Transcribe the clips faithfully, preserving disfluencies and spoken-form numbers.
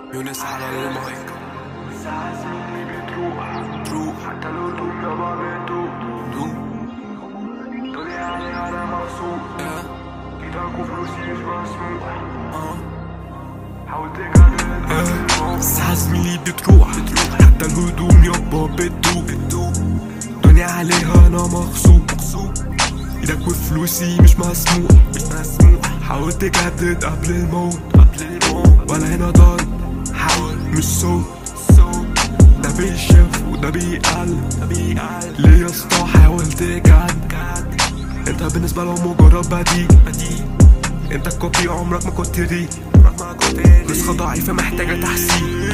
يونس على المايك. ساعات سنيني بتروح تروح حتى لو الدنيا ما بتدوق دوم دنيا علي أنا مغصوب اه إيدك وفلوسي مش مسموح اه حاولت أجادل اه ساعات زميلي بتروح بتروح حتى الهدوم يابا بتدوب بتدوب دنيا عليها انا مغصوب مغصوب ايدك وفلوسي مش مسموح مش مسموح حاولت اجدد قبل الموت قبل الموت ولا هنا ضرب حاول مش صوت صوت ده بيشف وده بيقل ده بيقل ليه يا اسطى حاولت اجدد انت بالنسبة لهم مجرد بديل بديل انت الكوبي عمرك ما كنت ريق عمرك ما كنت ريق نسخة ضعيفة محتاجة تحسين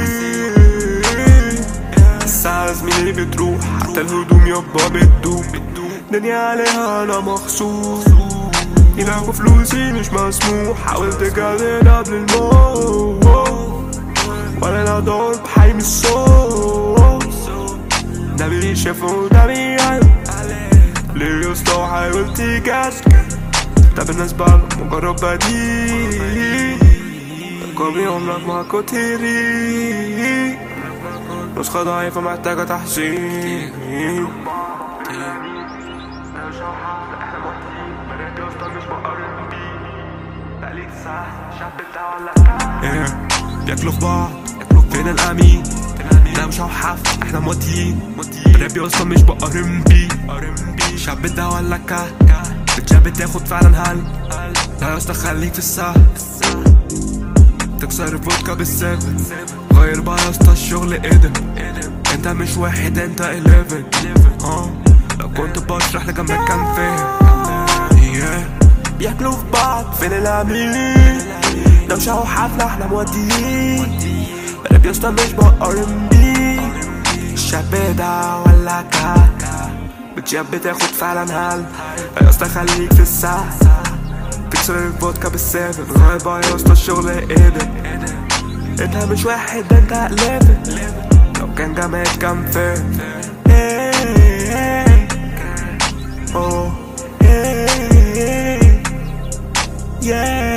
الساعة زميلي بتروح حتى الهدوم يابا بتدوب الدنيا عليها انا مخصوص ايدك وفلوسي مش مسموح حاولت اجدد قبل الموت ولا انا ضرب حي من الصوت ده بيشاف وده بيعلم ليه يا اسطى حاولت اجدد ده بالنسبة لهم مجرد بديل قلبي عمرك ما كنت ريق نسخة ضعيفة محتاجة تحسين أنا مش هحافظ إحنا موتين بنات يا اسطى مش بقارن بيه بقالي ساعة شاب بتاع ولا ايه بياكلوا في بعض فين الأمين لا مش هحف احنا موتين راب يا اسطى مش بقارن بيه شاب ده ولا كا بتشاب بتاخد فعلا هل لا يا اسطى خليك في السهل تكسر الفودكا بالسيفن غير بقى يا اسطى الشغل ادم انت مش واحد انت إليفن اه لو كنت بشرح لجنبك كان فاهم بياكلوا في بعض فين الأمين لو شاو حفلة احنا موديين راب يا اسطى مش بقارن بيه الشاب ده ولا كا بتجاب بتاخد فعلا هل يا اسطى خليك في السهل تكسر الفودكا بالسيفن غير بقى يا اسطى الشغل ادم انت مش واحد انت إليفن لو كان جامد كان فين اوه yeah